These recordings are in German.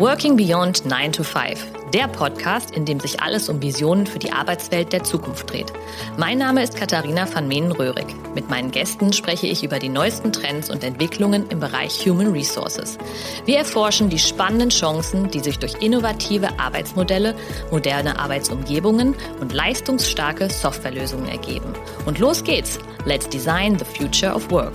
Working Beyond 9 to 5, der Podcast, in dem sich alles um Visionen für die Arbeitswelt der Zukunft dreht. Mein Name ist Katharina van Menen-Röhrig. Mit meinen Gästen spreche ich über die neuesten Trends und Entwicklungen im Bereich Human Resources. Wir erforschen die spannenden Chancen, die sich durch innovative Arbeitsmodelle, moderne Arbeitsumgebungen und leistungsstarke Softwarelösungen ergeben. Und los geht's! Let's design the future of work.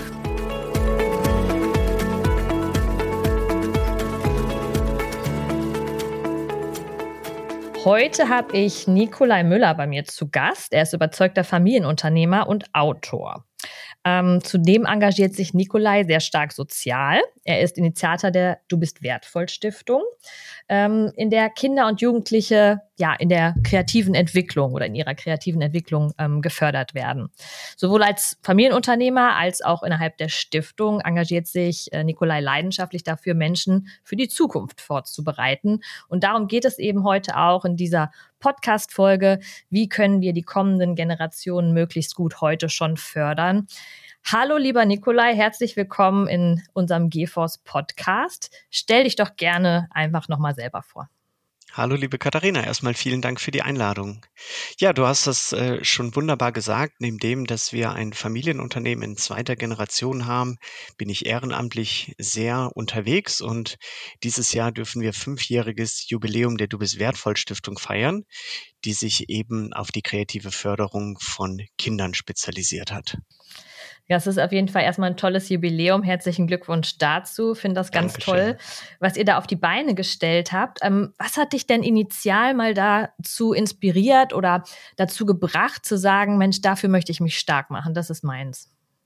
Heute habe ich Nikolai Müller bei mir zu Gast. Er ist überzeugter Familienunternehmer und Autor. Zudem engagiert sich Nikolai sehr stark sozial. Er ist Initiator der Du bist wertvoll Stiftung, in der Kinder und Jugendliche in der kreativen Entwicklung oder in ihrer kreativen Entwicklung gefördert werden. Sowohl als Familienunternehmer als auch innerhalb der Stiftung engagiert sich Nikolai leidenschaftlich dafür, Menschen für die Zukunft vorzubereiten. Und darum geht es eben heute auch in dieser Podcast-Folge. Wie können wir die kommenden Generationen möglichst gut heute schon fördern? Hallo, lieber Nikolai, herzlich willkommen in unserem GeForce Podcast. Stell dich doch gerne einfach nochmal selber vor. Hallo, liebe Katharina, erstmal vielen Dank für die Einladung. Ja, du hast das schon wunderbar gesagt. Neben dem, dass wir ein Familienunternehmen in zweiter Generation haben, bin ich ehrenamtlich sehr unterwegs und dieses Jahr dürfen wir 5-jähriges Jubiläum der Du bist wertvoll Stiftung feiern, die sich eben auf die kreative Förderung von Kindern spezialisiert hat. Ja, es ist auf jeden Fall erstmal ein tolles Jubiläum. Herzlichen Glückwunsch dazu. Finde das ganz toll, was ihr da auf die Beine gestellt habt. Was hat dich denn initial mal dazu inspiriert oder dazu gebracht, zu sagen, Mensch, dafür möchte ich mich stark machen, das ist meins?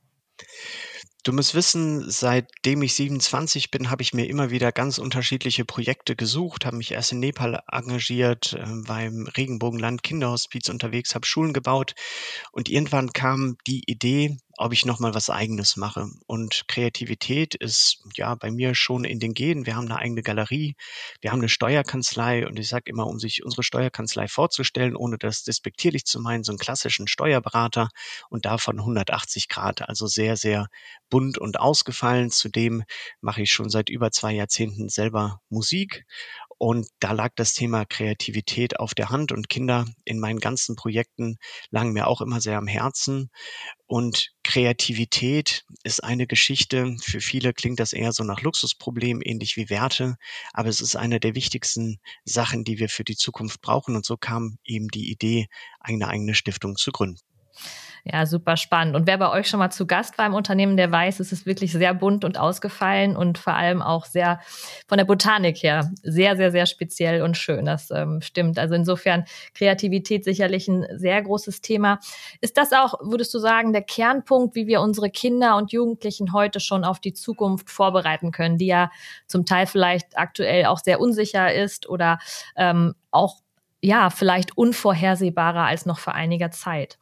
Du musst wissen, seitdem ich 27 bin, habe ich mir immer wieder ganz unterschiedliche Projekte gesucht, habe mich erst in Nepal engagiert, war im Regenbogenland Kinderhospiz unterwegs, habe Schulen gebaut und irgendwann kam die Idee, ob ich noch mal was Eigenes mache. Und Kreativität ist ja bei mir schon in den Genen. Wir haben eine eigene Galerie, wir haben eine Steuerkanzlei und ich sage immer, um sich unsere Steuerkanzlei vorzustellen, ohne das despektierlich zu meinen, so einen klassischen Steuerberater und davon 180 Grad, also sehr, sehr bunt und ausgefallen. Zudem mache ich schon seit über 2 Jahrzehnten selber Musik. Und da lag das Thema Kreativität auf der Hand und Kinder in meinen ganzen Projekten lagen mir auch immer sehr am Herzen. Und Kreativität ist eine Geschichte. Für viele klingt das eher so nach Luxusproblem, ähnlich wie Werte. Aber es ist eine der wichtigsten Sachen, die wir für die Zukunft brauchen. Und so kam eben die Idee, eine eigene Stiftung zu gründen. Ja, super spannend. Und wer bei euch schon mal zu Gast war im Unternehmen, der weiß, es ist wirklich sehr bunt und ausgefallen und vor allem auch sehr von der Botanik her sehr, sehr, sehr speziell und schön. Das stimmt. Also insofern Kreativität sicherlich ein sehr großes Thema. Ist das auch, würdest du sagen, der Kernpunkt, wie wir unsere Kinder und Jugendlichen heute schon auf die Zukunft vorbereiten können, die ja zum Teil vielleicht aktuell auch sehr unsicher ist oder auch vielleicht unvorhersehbarer als noch vor einiger Zeit?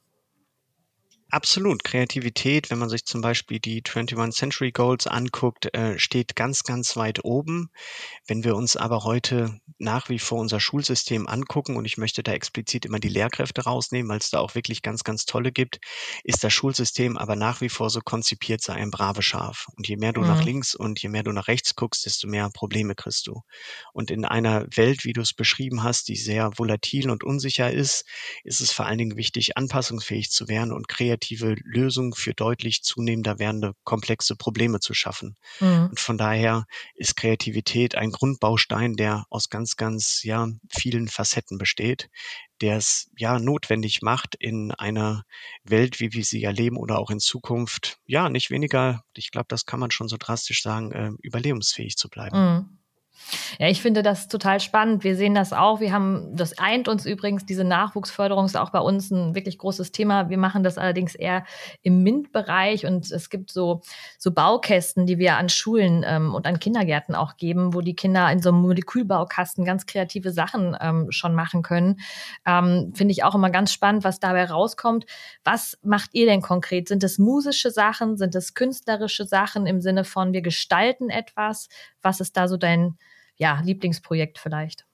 Absolut. Kreativität, wenn man sich zum Beispiel die 21 Century Goals anguckt, steht ganz, ganz weit oben. Wenn wir uns aber heute nach wie vor unser Schulsystem angucken, und ich möchte da explizit immer die Lehrkräfte rausnehmen, weil es da auch wirklich ganz, ganz tolle gibt, ist das Schulsystem aber nach wie vor so konzipiert, sei ein braves Schaf. Und je mehr du nach links und je mehr du nach rechts guckst, desto mehr Probleme kriegst du. Und in einer Welt, wie du es beschrieben hast, die sehr volatil und unsicher ist es vor allen Dingen wichtig, anpassungsfähig zu werden und kreative Lösungen für deutlich zunehmender werdende komplexe Probleme zu schaffen. Und von daher ist Kreativität ein Grundbaustein, der aus ganz, ganz vielen Facetten besteht, der es notwendig macht, in einer Welt, wie wir sie erleben oder auch in Zukunft, nicht weniger, ich glaube, das kann man schon so drastisch sagen, überlebensfähig zu bleiben. Ja, ich finde das total spannend. Wir sehen das auch. Das eint uns übrigens, diese Nachwuchsförderung ist auch bei uns ein wirklich großes Thema. Wir machen das allerdings eher im MINT-Bereich und es gibt so Baukästen, die wir an Schulen und an Kindergärten auch geben, wo die Kinder in so einem Molekülbaukasten ganz kreative Sachen schon machen können. Finde ich auch immer ganz spannend, was dabei rauskommt. Was macht ihr denn konkret? Sind es musische Sachen? Sind es künstlerische Sachen im Sinne von, wir gestalten etwas? Was ist da so dein Lieblingsprojekt vielleicht?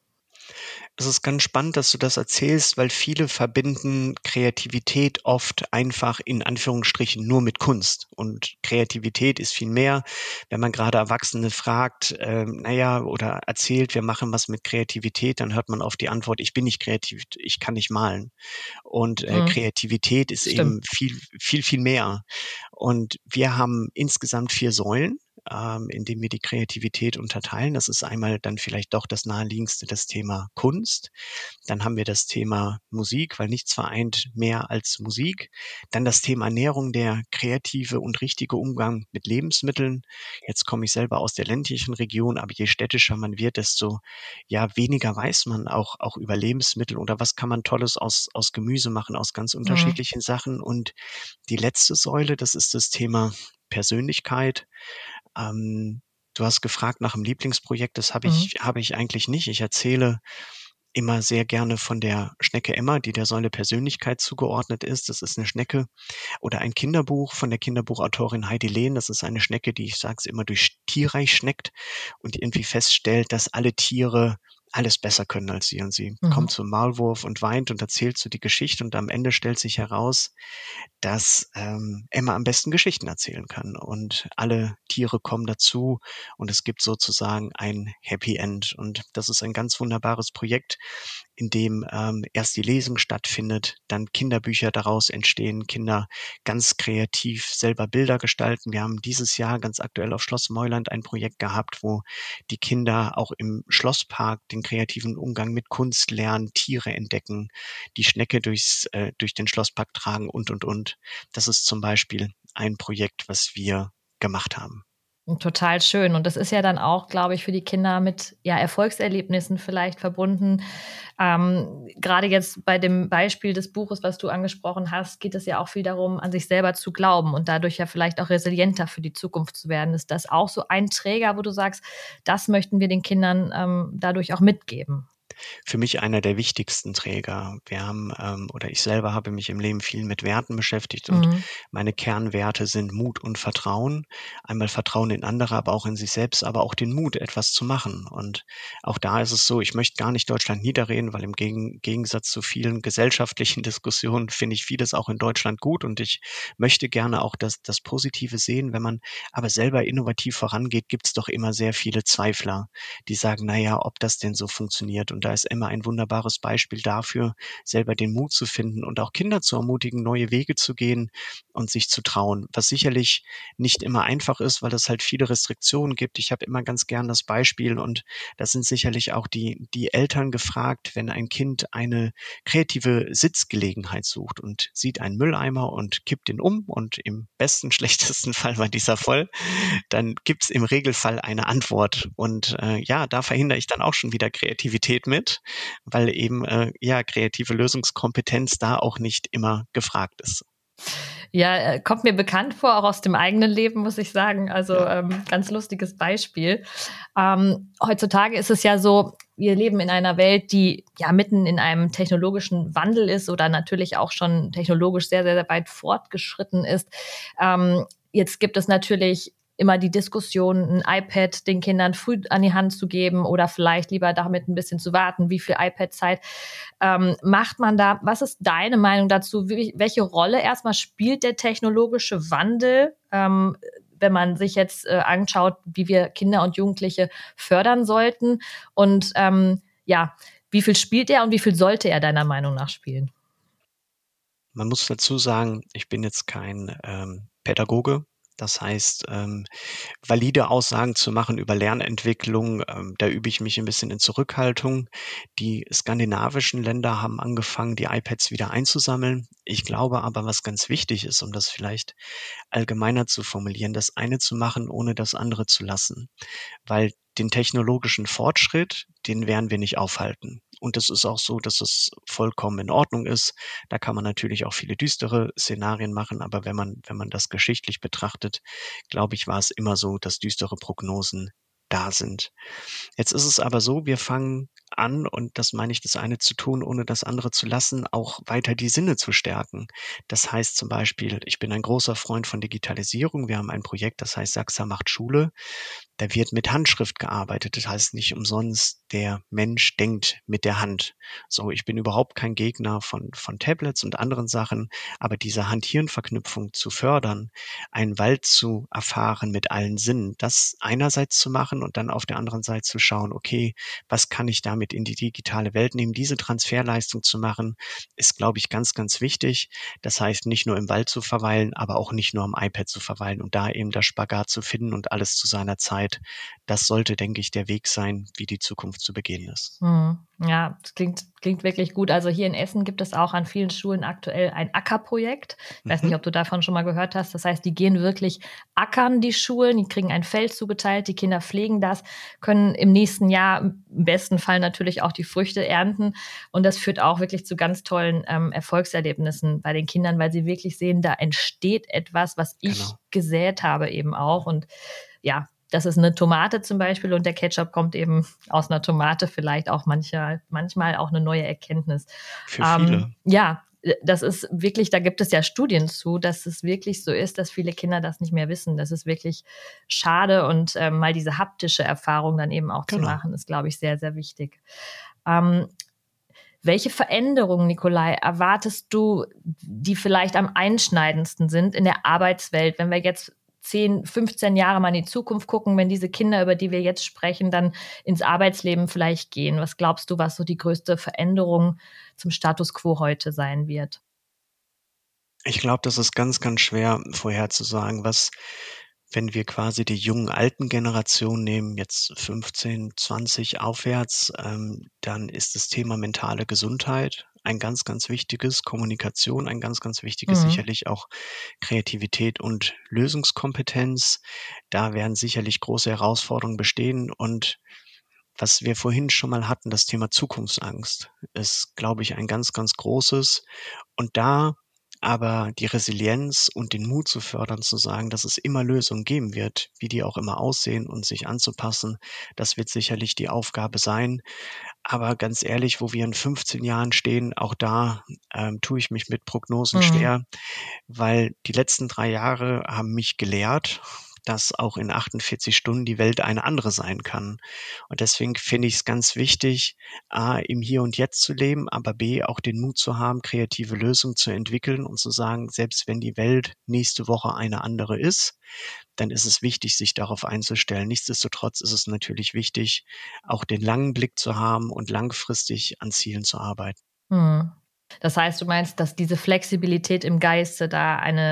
Es ist ganz spannend, dass du das erzählst, weil viele verbinden Kreativität oft einfach in Anführungsstrichen nur mit Kunst. Und Kreativität ist viel mehr. Wenn man gerade Erwachsene fragt, oder erzählt, wir machen was mit Kreativität, dann hört man oft die Antwort, ich bin nicht kreativ, ich kann nicht malen. Und Mhm. Kreativität ist Stimmt. eben viel, viel, viel mehr. Und wir haben insgesamt 4 Säulen, in denen wir die Kreativität unterteilen. Das ist einmal dann vielleicht doch das naheliegendste, das Thema Kunst. Dann haben wir das Thema Musik, weil nichts vereint mehr als Musik. Dann das Thema Ernährung, der kreative und richtige Umgang mit Lebensmitteln. Jetzt komme ich selber aus der ländlichen Region, aber je städtischer man wird, desto ja weniger weiß man auch über Lebensmittel oder was kann man Tolles aus Gemüse machen, aus ganz Mhm. unterschiedlichen Sachen. Und die letzte Säule, das ist das Thema Persönlichkeit. Du hast gefragt nach 'm Lieblingsprojekt, das Mhm. habe ich eigentlich nicht. Ich erzähle immer sehr gerne von der Schnecke Emma, die der Säule Persönlichkeit zugeordnet ist. Das ist 'ne Schnecke oder ein Kinderbuch von der Kinderbuchautorin Heidi Lehn. Das ist eine Schnecke, die, ich sage es immer, durchs Tierreich schneckt und irgendwie feststellt, dass alle Tiere alles besser können als sie. Und sie Mhm. kommt zum Maulwurf und weint und erzählt so die Geschichte und am Ende stellt sich heraus, dass, Emma am besten Geschichten erzählen kann und alle Tiere kommen dazu und es gibt sozusagen ein Happy End. Und das ist ein ganz wunderbares Projekt, in dem, erst die Lesung stattfindet, dann Kinderbücher daraus entstehen, Kinder ganz kreativ selber Bilder gestalten. Wir haben dieses Jahr ganz aktuell auf Schloss Meuland ein Projekt gehabt, wo die Kinder auch im Schlosspark den kreativen Umgang mit Kunst lernen, Tiere entdecken, die Schnecke durch den Schlosspark tragen und. Das ist zum Beispiel ein Projekt, was wir gemacht haben. Total schön. Und das ist ja dann auch, glaube ich, für die Kinder mit, ja, Erfolgserlebnissen vielleicht verbunden. Grade jetzt bei dem Beispiel des Buches, was du angesprochen hast, geht es ja auch viel darum, an sich selber zu glauben und dadurch ja vielleicht auch resilienter für die Zukunft zu werden. Ist das auch so ein Träger, wo du sagst, das möchten wir den Kindern, dadurch auch mitgeben? Für mich einer der wichtigsten Träger. Wir haben, oder ich selber habe mich im Leben viel mit Werten beschäftigt und Mhm. meine Kernwerte sind Mut und Vertrauen. Einmal Vertrauen in andere, aber auch in sich selbst, aber auch den Mut, etwas zu machen. Und auch da ist es so, ich möchte gar nicht Deutschland niederreden, weil im Gegensatz zu vielen gesellschaftlichen Diskussionen finde ich vieles auch in Deutschland gut und ich möchte gerne auch das Positive sehen. Wenn man aber selber innovativ vorangeht, gibt es doch immer sehr viele Zweifler, die sagen, na ja, ob das denn so funktioniert. Und da ist Emma ein wunderbares Beispiel dafür, selber den Mut zu finden und auch Kinder zu ermutigen, neue Wege zu gehen und sich zu trauen, was sicherlich nicht immer einfach ist, weil es halt viele Restriktionen gibt. Ich habe immer ganz gern das Beispiel und da sind sicherlich auch die Eltern gefragt, wenn ein Kind eine kreative Sitzgelegenheit sucht und sieht einen Mülleimer und kippt ihn um und im besten, schlechtesten Fall war dieser voll, dann gibt's im Regelfall eine Antwort. Und ja, da verhindere ich dann auch schon wieder Kreativität mit, weil eben ja kreative Lösungskompetenz da auch nicht immer gefragt ist. Ja, kommt mir bekannt vor, auch aus dem eigenen Leben, muss ich sagen. Also, Ja. ganz lustiges Beispiel. Heutzutage ist es ja so, wir leben in einer Welt, die ja mitten in einem technologischen Wandel ist oder natürlich auch schon technologisch sehr, sehr, sehr weit fortgeschritten ist. Jetzt gibt es natürlich immer die Diskussion, ein iPad den Kindern früh an die Hand zu geben oder vielleicht lieber damit ein bisschen zu warten, wie viel iPad-Zeit macht man da. Was ist deine Meinung dazu? Welche Rolle erstmal spielt der technologische Wandel, wenn man sich jetzt anschaut, wie wir Kinder und Jugendliche fördern sollten? Und ja, wie viel spielt er und wie viel sollte er deiner Meinung nach spielen? Man muss dazu sagen, ich bin jetzt kein Pädagoge. Das heißt, valide Aussagen zu machen über Lernentwicklung, da übe ich mich ein bisschen in Zurückhaltung. Die skandinavischen Länder haben angefangen, die iPads wieder einzusammeln. Ich glaube aber, was ganz wichtig ist, um das vielleicht allgemeiner zu formulieren, das eine zu machen, ohne das andere zu lassen. Weil den technologischen Fortschritt, den werden wir nicht aufhalten. Und es ist auch so, dass es vollkommen in Ordnung ist. Da kann man natürlich auch viele düstere Szenarien machen, aber wenn man das geschichtlich betrachtet, glaube ich, war es immer so, dass düstere Prognosen da sind. Jetzt ist es aber so, wir fangen an, und das meine ich, das eine zu tun, ohne das andere zu lassen, auch weiter die Sinne zu stärken. Das heißt zum Beispiel, ich bin ein großer Freund von Digitalisierung. Wir haben ein Projekt, das heißt SAXA macht Schule. Da wird mit Handschrift gearbeitet. Das heißt nicht umsonst, der Mensch denkt mit der Hand. So, ich bin überhaupt kein Gegner von Tablets und anderen Sachen, aber diese Hand-Hirn-Verknüpfung zu fördern, einen Wald zu erfahren mit allen Sinnen, das einerseits zu machen und dann auf der anderen Seite zu schauen, okay, was kann ich damit in die digitale Welt nehmen? Diese Transferleistung zu machen, ist, glaube ich, ganz, ganz wichtig. Das heißt, nicht nur im Wald zu verweilen, aber auch nicht nur am iPad zu verweilen und da eben das Spagat zu finden und alles zu seiner Zeit. Das sollte, denke ich, der Weg sein, wie die Zukunft zu begehen ist. Ja, das klingt wirklich gut. Also hier in Essen gibt es auch an vielen Schulen aktuell ein Ackerprojekt. Ich weiß nicht, Mhm, ob du davon schon mal gehört hast. Das heißt, die gehen wirklich ackern, die Schulen, die kriegen ein Feld zugeteilt, die Kinder pflegen das, können im nächsten Jahr im besten Fall natürlich auch die Früchte ernten. Und das führt auch wirklich zu ganz tollen Erfolgserlebnissen bei den Kindern, weil sie wirklich sehen, da entsteht etwas, was ich genau. gesät habe eben auch. Und ja, das ist eine Tomate zum Beispiel und der Ketchup kommt eben aus einer Tomate, vielleicht auch manchmal auch eine neue Erkenntnis. Für viele. Ja, das ist wirklich, da gibt es ja Studien zu, dass es wirklich so ist, dass viele Kinder das nicht mehr wissen. Das ist wirklich schade und mal diese haptische Erfahrung dann eben auch zu Genau. machen, ist, glaube ich, sehr, sehr wichtig. Ähm, welche Veränderungen, Nikolai, erwartest du, die vielleicht am einschneidendsten sind in der Arbeitswelt, wenn wir jetzt 10, 15 Jahre mal in die Zukunft gucken, wenn diese Kinder, über die wir jetzt sprechen, dann ins Arbeitsleben vielleicht gehen? Was glaubst du, was so die größte Veränderung zum Status quo heute sein wird? Ich glaube, das ist ganz, ganz schwer vorherzusagen, was, wenn wir quasi die jungen, alten Generationen nehmen, jetzt 15, 20 aufwärts, dann ist das Thema mentale Gesundheit ein ganz, ganz wichtiges, Kommunikation ein ganz, ganz wichtiges, Mhm. sicherlich auch Kreativität und Lösungskompetenz. Da werden sicherlich große Herausforderungen bestehen, und was wir vorhin schon mal hatten, das Thema Zukunftsangst, ist, glaube ich, ein ganz, ganz großes. Und da aber die Resilienz und den Mut zu fördern, zu sagen, dass es immer Lösungen geben wird, wie die auch immer aussehen, und sich anzupassen, das wird sicherlich die Aufgabe sein. Aber ganz ehrlich, wo wir in 15 Jahren stehen, auch da tue ich mich mit Prognosen Mhm. schwer, weil die letzten 3 Jahre haben mich gelehrt, dass auch in 48 Stunden die Welt eine andere sein kann. Und deswegen finde ich es ganz wichtig, A, im Hier und Jetzt zu leben, aber B, auch den Mut zu haben, kreative Lösungen zu entwickeln und zu sagen, selbst wenn die Welt nächste Woche eine andere ist, dann ist es wichtig, sich darauf einzustellen. Nichtsdestotrotz ist es natürlich wichtig, auch den langen Blick zu haben und langfristig an Zielen zu arbeiten. Mhm. Das heißt, du meinst, dass diese Flexibilität im Geiste da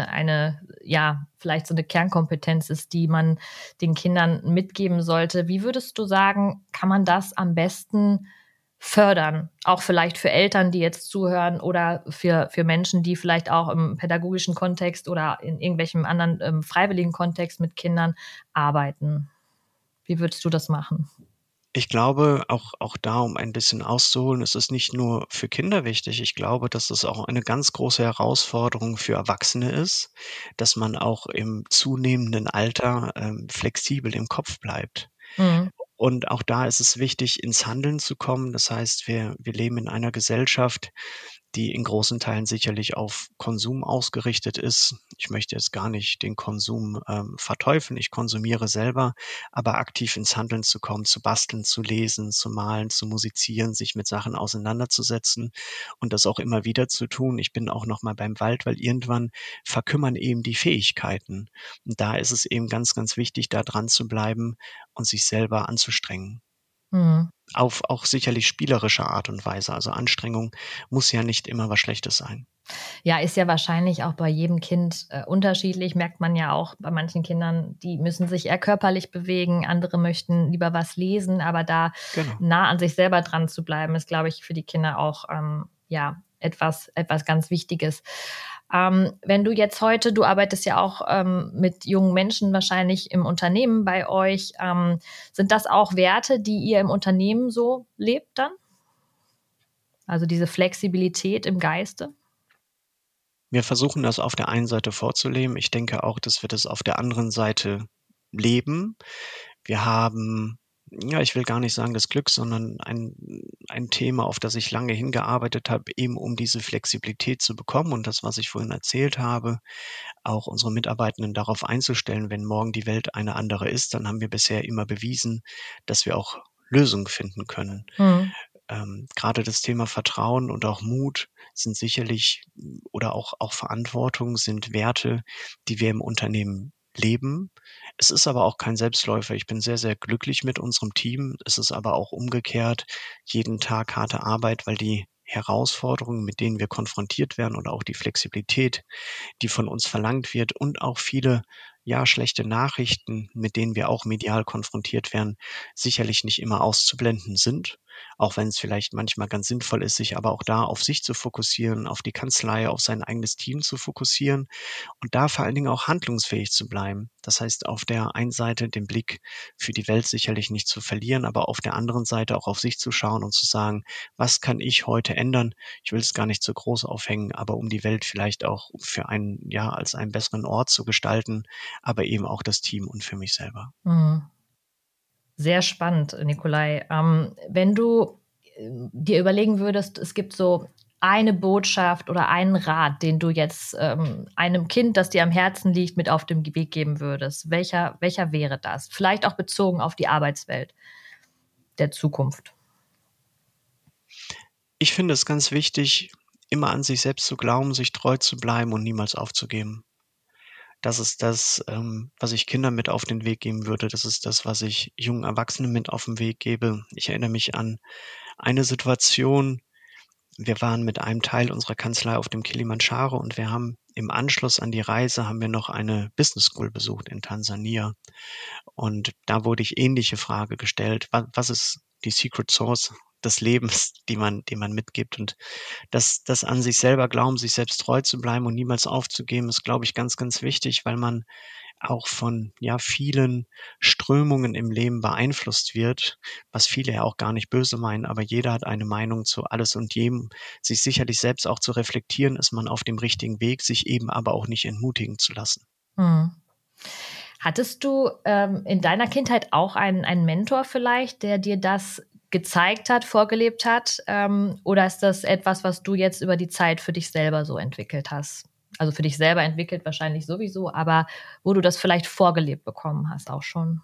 ja, vielleicht so eine Kernkompetenz ist, die man den Kindern mitgeben sollte. Wie würdest du sagen, kann man das am besten fördern? Auch vielleicht für Eltern, die jetzt zuhören oder für Menschen, die vielleicht auch im pädagogischen Kontext oder in irgendwelchem anderen, freiwilligen Kontext mit Kindern arbeiten. Wie würdest du das machen? Ich glaube, auch da, um ein bisschen auszuholen, ist es nicht nur für Kinder wichtig. Ich glaube, dass es auch eine ganz große Herausforderung für Erwachsene ist, dass man auch im zunehmenden Alter, flexibel im Kopf bleibt. Mhm. Und auch da ist es wichtig, ins Handeln zu kommen. Das heißt, wir leben in einer Gesellschaft, die in großen Teilen sicherlich auf Konsum ausgerichtet ist. Ich möchte jetzt gar nicht den Konsum, verteufeln. Ich konsumiere selber, aber aktiv ins Handeln zu kommen, zu basteln, zu lesen, zu malen, zu musizieren, sich mit Sachen auseinanderzusetzen und das auch immer wieder zu tun. Ich bin auch noch mal beim Wald, weil irgendwann verkümmern eben die Fähigkeiten. Und da ist es eben ganz, ganz wichtig, da dran zu bleiben und sich selber anzustrengen. Mhm. Auf auch sicherlich spielerische Art und Weise. Also Anstrengung muss ja nicht immer was Schlechtes sein. Ja, ist ja wahrscheinlich auch bei jedem Kind, unterschiedlich, merkt man ja auch bei manchen Kindern, die müssen sich eher körperlich bewegen, andere möchten lieber was lesen, aber da Genau. nah an sich selber dran zu bleiben, ist, glaube ich, für die Kinder auch, ja, etwas ganz Wichtiges. Wenn du jetzt heute du arbeitest ja auch, mit jungen Menschen wahrscheinlich im Unternehmen bei euch, sind das auch Werte, die ihr im Unternehmen so lebt dann? Also, diese Flexibilität im Geiste? Wir versuchen das auf der einen Seite vorzuleben. Ich denke auch, dass wir das auf der anderen Seite leben. Wir haben, ja, ich will gar nicht sagen das Glück, sondern ein Thema, auf das ich lange hingearbeitet habe, eben um diese Flexibilität zu bekommen und das, was ich vorhin erzählt habe, auch unsere Mitarbeitenden darauf einzustellen, wenn morgen die Welt eine andere ist, dann haben wir bisher immer bewiesen, dass wir auch Lösungen finden können. Mhm. Grade das Thema Vertrauen und auch Mut sind sicherlich oder auch Verantwortung sind Werte, die wir im Unternehmen leben. Es ist aber auch kein Selbstläufer. Ich bin sehr, sehr glücklich mit unserem Team. Es ist aber auch umgekehrt jeden Tag harte Arbeit, weil die Herausforderungen, mit denen wir konfrontiert werden oder auch die Flexibilität, die von uns verlangt wird und auch viele, ja, schlechte Nachrichten, mit denen wir auch medial konfrontiert werden, sicherlich nicht immer auszublenden sind, auch wenn es vielleicht manchmal ganz sinnvoll ist, sich aber auch da auf sich zu fokussieren, auf die Kanzlei, auf sein eigenes Team zu fokussieren und da vor allen Dingen auch handlungsfähig zu bleiben. Das heißt, auf der einen Seite den Blick für die Welt sicherlich nicht zu verlieren, aber auf der anderen Seite auch auf sich zu schauen und zu sagen: „Was kann ich heute ändern?“ Ich will es gar nicht zu groß aufhängen, aber um die Welt vielleicht auch für einen ja, als einen besseren Ort zu gestalten, aber eben auch das Team und für mich selber. Mhm. Sehr spannend, Nikolai. Wenn du dir überlegen würdest, es gibt so eine Botschaft oder einen Rat, den du jetzt einem Kind, das dir am Herzen liegt, mit auf den Weg geben würdest. Welcher wäre das? Vielleicht auch bezogen auf die Arbeitswelt der Zukunft. Ich finde es ganz wichtig, immer an sich selbst zu glauben, sich treu zu bleiben und niemals aufzugeben. Das ist das, was ich Kindern mit auf den Weg geben würde. Das ist das, was ich jungen Erwachsenen mit auf 'n Weg gebe. Ich erinnere mich an eine Situation. Wir waren mit einem Teil unserer Kanzlei auf dem Kilimandscharo und wir haben im Anschluss an die Reise haben wir noch eine Business School besucht in Tansania. Und da wurde ich ähnliche Frage gestellt: Was ist die Secret Sauce des Lebens, die man mitgibt?“ Und das an sich selber glauben, sich selbst treu zu bleiben und niemals aufzugeben, ist, glaube ich, ganz, ganz wichtig, weil man auch von, ja, vielen Strömungen im Leben beeinflusst wird, was viele ja auch gar nicht böse meinen, aber jeder hat eine Meinung zu alles und jedem. Sich sicherlich selbst auch zu reflektieren, ist man auf dem richtigen Weg, sich eben aber auch nicht entmutigen zu lassen. Hm. Hattest du in deiner Kindheit auch einen Mentor vielleicht, der dir das gezeigt hat, vorgelebt hat? Oder ist das etwas, was du jetzt über die Zeit für dich selber so entwickelt hast? Also für dich selber entwickelt wahrscheinlich sowieso, aber wo du das vielleicht vorgelebt bekommen hast auch schon?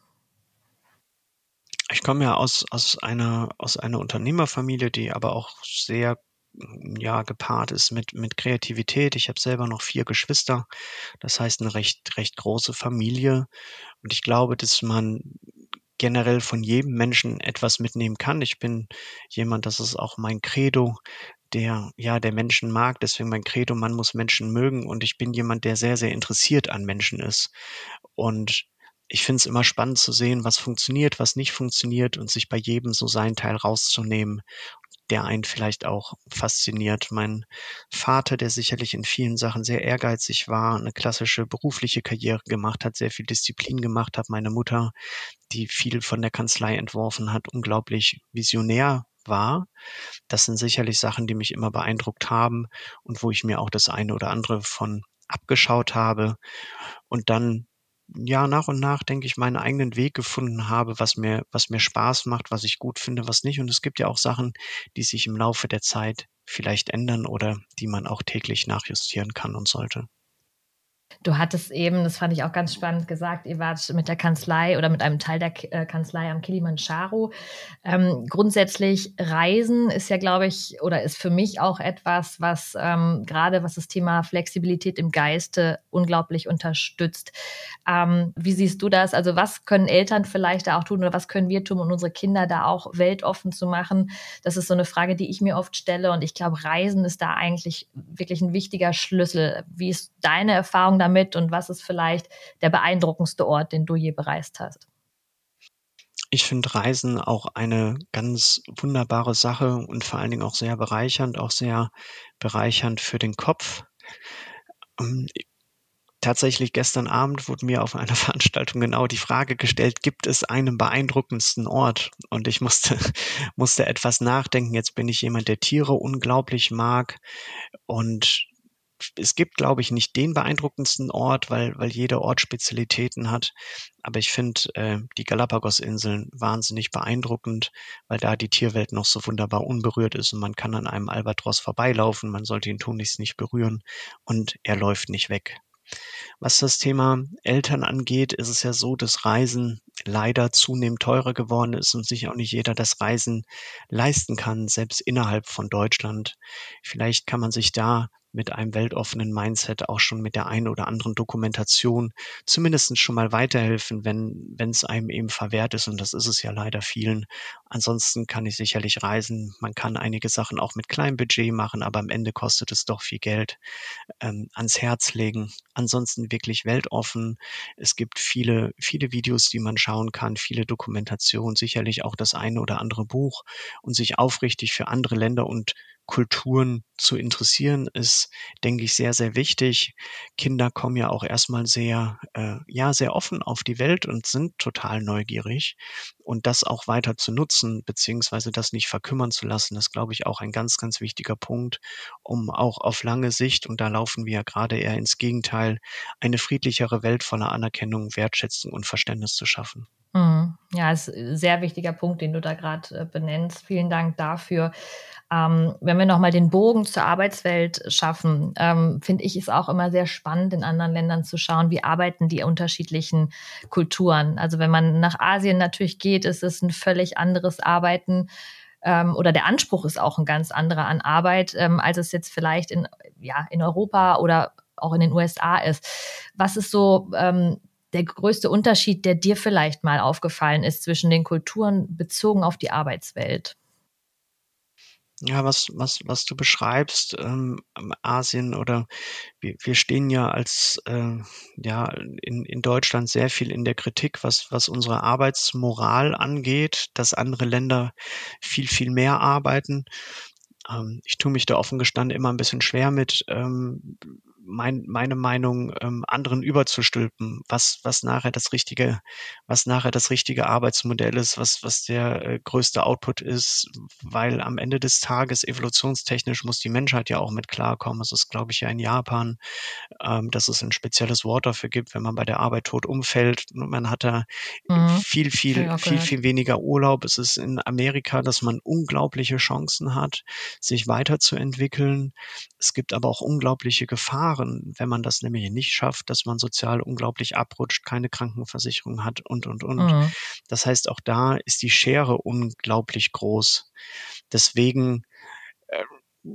Ich komme ja aus einer Unternehmerfamilie, die aber auch sehr, ja, gepaart ist mit Kreativität. Ich habe selber noch 4 Geschwister, das heißt eine recht große Familie. Und ich glaube, dass man generell von jedem Menschen etwas mitnehmen kann. Ich bin jemand, das ist auch mein Credo, der Menschen mag, deswegen mein Credo: „Man muss Menschen mögen“, und ich bin jemand, der sehr, sehr interessiert an Menschen ist. Und ich finde es immer spannend zu sehen, was funktioniert, was nicht funktioniert und sich bei jedem so seinen Teil rauszunehmen, der einen vielleicht auch fasziniert. Mein Vater, der sicherlich in vielen Sachen sehr ehrgeizig war, eine klassische berufliche Karriere gemacht hat, sehr viel Disziplin gemacht hat. Meine Mutter, die viel von der Kanzlei entworfen hat, unglaublich visionär war. Das sind sicherlich Sachen, die mich immer beeindruckt haben und wo ich mir auch das eine oder andere von abgeschaut habe und dann, ja, nach und nach, denke ich, meinen eigenen Weg gefunden habe, was mir Spaß macht, was ich gut finde, was nicht. Und es gibt ja auch Sachen, die sich im Laufe der Zeit vielleicht ändern oder die man auch täglich nachjustieren kann und sollte. Du hattest eben, das fand ich auch ganz spannend gesagt, ihr wart mit der Kanzlei oder mit einem Teil der Kanzlei am Kilimandscharo. Grundsätzlich Reisen ist ja, glaube ich, oder ist für mich auch etwas, was gerade was das Thema Flexibilität im Geiste unglaublich unterstützt. Wie siehst du das? Also was können Eltern vielleicht da auch tun oder was können wir tun, um unsere Kinder da auch weltoffen zu machen? Das ist so eine Frage, die ich mir oft stelle. Und ich glaube, Reisen ist da eigentlich wirklich ein wichtiger Schlüssel. Wie ist deine Erfahrung damit und was ist vielleicht der beeindruckendste Ort, den du je bereist hast? Ich finde Reisen auch eine ganz wunderbare Sache und vor allen Dingen auch sehr bereichernd für den Kopf. Ähm, Tatsächlich gestern Abend wurde mir auf einer Veranstaltung genau die Frage gestellt: „Gibt es einen beeindruckendsten Ort?“ Und ich musste musste etwas nachdenken. Jetzt bin ich jemand, der Tiere unglaublich mag und es gibt, glaube ich, nicht den beeindruckendsten Ort, weil jeder Ort Spezialitäten hat. Aber ich finde die Galapagosinseln wahnsinnig beeindruckend, weil da die Tierwelt noch so wunderbar unberührt ist und man kann an einem Albatros vorbeilaufen, man sollte ihn tunlichst nicht berühren und er läuft nicht weg. Was das Thema Eltern angeht, ist es ja so, dass Reisen leider zunehmend teurer geworden ist und sich auch nicht jeder das Reisen leisten kann, selbst innerhalb von Deutschland. Vielleicht kann man sich da mit einem weltoffenen Mindset auch schon mit der einen oder anderen Dokumentation zumindest schon mal weiterhelfen, wenn es einem eben verwehrt ist, und das ist es ja leider vielen. Ansonsten kann ich sicherlich reisen. Man kann einige Sachen auch mit kleinem Budget machen, aber am Ende kostet es doch viel Geld, ans Herz legen. Ansonsten wirklich weltoffen. Es gibt viele, viele Videos, die man schauen kann, viele Dokumentationen, sicherlich auch das eine oder andere Buch, und sich aufrichtig für andere Länder und Kulturen zu interessieren, ist, denke ich, sehr, sehr wichtig. Kinder kommen ja auch erstmal sehr offen auf die Welt und sind total neugierig. Und das auch weiter zu nutzen, beziehungsweise das nicht verkümmern zu lassen, ist, glaube ich, auch ein ganz, ganz wichtiger Punkt, um auch auf lange Sicht, und da laufen wir ja gerade eher ins Gegenteil, eine friedlichere Welt voller Anerkennung, Wertschätzung und Verständnis zu schaffen. Ja, ist ein sehr wichtiger Punkt, den du da gerade benennst. Vielen Dank dafür. Wenn wir nochmal den Bogen zur Arbeitswelt schaffen, finde ich es auch immer sehr spannend, in anderen Ländern zu schauen, wie arbeiten die unterschiedlichen Kulturen. Also wenn man nach Asien natürlich geht, ist es ein völlig anderes Arbeiten, oder der Anspruch ist auch ein ganz anderer an Arbeit, als es jetzt vielleicht in Europa oder auch in den USA ist. Was ist so der größte Unterschied, der dir vielleicht mal aufgefallen ist zwischen den Kulturen bezogen auf die Arbeitswelt? Ja, was du beschreibst, Asien, oder wir stehen ja in Deutschland sehr viel in der Kritik, was unsere Arbeitsmoral angeht, dass andere Länder viel, viel mehr arbeiten. Ich tue mich da offen gestanden immer ein bisschen schwer mit, meine Meinung, anderen überzustülpen, was nachher das richtige Arbeitsmodell ist, was der, größte Output ist, weil am Ende des Tages evolutionstechnisch muss die Menschheit ja auch mit klarkommen. Es ist, glaube ich, ja in Japan, dass es ein spezielles Wort dafür gibt, wenn man bei der Arbeit tot umfällt. Und man hat da Mhm. viel, Habe viel, ich auch viel, gehört. viel weniger Urlaub. Es ist in Amerika, dass man unglaubliche Chancen hat, sich weiterzuentwickeln. Es gibt aber auch unglaubliche Gefahren, wenn man das nämlich nicht schafft, dass man sozial unglaublich abrutscht, keine Krankenversicherung hat und. Mhm. Das heißt, auch da ist die Schere unglaublich groß. Deswegen äh,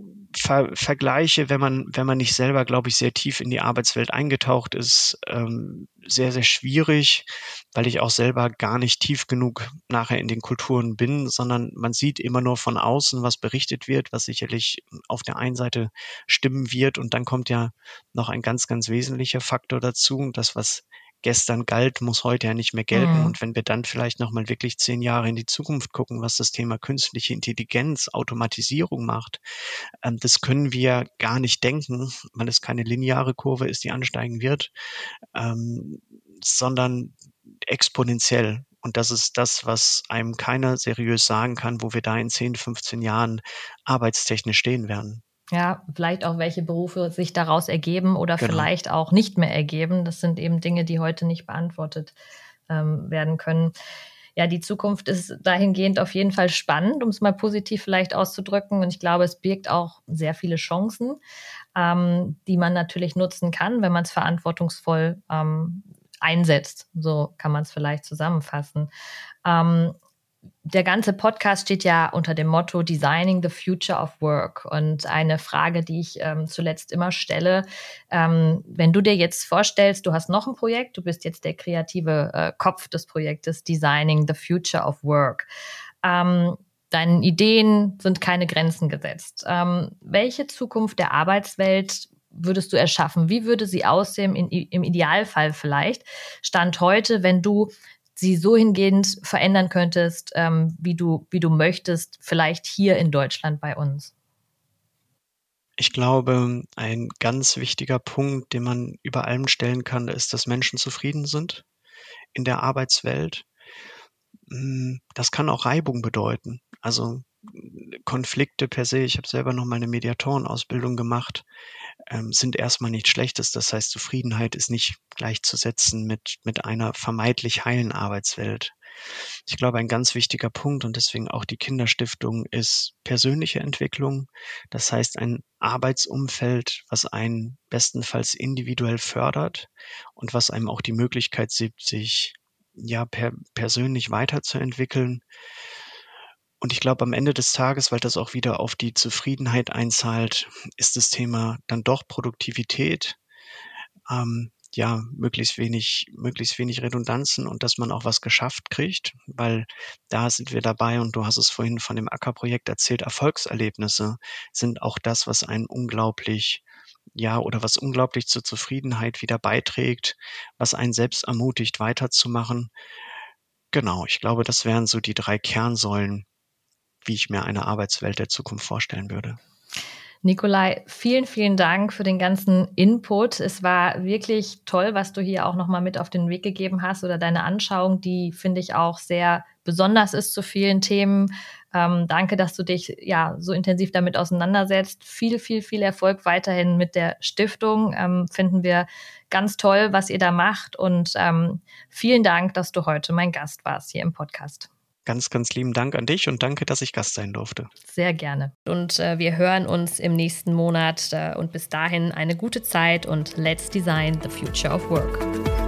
Vergleiche, wenn man nicht selber, glaube ich, sehr tief in die Arbeitswelt eingetaucht ist, sehr, sehr schwierig, weil ich auch selber gar nicht tief genug nachher in den Kulturen bin, sondern man sieht immer nur von außen, was berichtet wird, was sicherlich auf der einen Seite stimmen wird. Und dann kommt ja noch ein ganz, ganz wesentlicher Faktor dazu. Das, was gestern galt, muss heute ja nicht mehr gelten. Mhm. Und wenn wir dann vielleicht nochmal wirklich 10 Jahre in die Zukunft gucken, was das Thema künstliche Intelligenz, Automatisierung macht, das können wir gar nicht denken, weil es keine lineare Kurve ist, die ansteigen wird, ähm, sondern exponentiell. Und das ist das, was einem keiner seriös sagen kann, wo wir da in 10, 15 Jahren arbeitstechnisch stehen werden. Ja, vielleicht auch, welche Berufe sich daraus ergeben oder Genau. vielleicht auch nicht mehr ergeben. Das sind eben Dinge, die heute nicht beantwortet werden können. Ja, die Zukunft ist dahingehend auf jeden Fall spannend, um es mal positiv vielleicht auszudrücken. Und ich glaube, es birgt auch sehr viele Chancen, die man natürlich nutzen kann, wenn man es verantwortungsvoll einsetzt. So kann man es vielleicht zusammenfassen. Ähm, Der ganze Podcast steht ja unter dem Motto Designing the Future of Work. Und eine Frage, die ich zuletzt immer stelle, wenn du dir jetzt vorstellst, du hast noch ein Projekt, du bist jetzt der kreative Kopf des Projektes Designing the Future of Work. Deinen Ideen sind keine Grenzen gesetzt. Welche Zukunft der Arbeitswelt würdest du erschaffen? Wie würde sie aussehen, im Idealfall vielleicht? Stand heute, wenn du sie so hingehend verändern könntest, wie du möchtest, vielleicht hier in Deutschland bei uns? Ich glaube, ein ganz wichtiger Punkt, den man über allem stellen kann, ist, dass Menschen zufrieden sind in der Arbeitswelt. Das kann auch Reibung bedeuten. Also Konflikte per se, ich habe selber noch mal eine Mediatorenausbildung gemacht, sind erstmal nichts Schlechtes. Das heißt, Zufriedenheit ist nicht gleichzusetzen mit einer vermeintlich heilen Arbeitswelt. Ich glaube, ein ganz wichtiger Punkt und deswegen auch die Kinderstiftung ist persönliche Entwicklung. Das heißt, ein Arbeitsumfeld, was einen bestenfalls individuell fördert und was einem auch die Möglichkeit gibt, sich persönlich weiterzuentwickeln. Und ich glaube, am Ende des Tages, weil das auch wieder auf die Zufriedenheit einzahlt, ist das Thema dann doch Produktivität, möglichst wenig Redundanzen und dass man auch was geschafft kriegt, weil da sind wir dabei und du hast es vorhin von dem Acker-Projekt erzählt, Erfolgserlebnisse sind auch das, was einen was unglaublich zur Zufriedenheit wieder beiträgt, was einen selbst ermutigt, weiterzumachen. Genau, ich glaube, das wären so die 3 Kernsäulen, wie ich mir eine Arbeitswelt der Zukunft vorstellen würde. Nikolai, vielen, vielen Dank für den ganzen Input. Es war wirklich toll, was du hier auch nochmal mit auf den Weg gegeben hast oder deine Anschauung, die finde ich auch sehr besonders ist zu vielen Themen. Danke, dass du dich so intensiv damit auseinandersetzt. Viel, viel, viel Erfolg weiterhin mit der Stiftung. Finden wir ganz toll, was ihr da macht. Und vielen Dank, dass du heute mein Gast warst hier im Podcast. Ganz, ganz lieben Dank an dich und danke, dass ich Gast sein durfte. Sehr gerne. Und wir hören uns im nächsten Monat und bis dahin eine gute Zeit und let's design the future of work.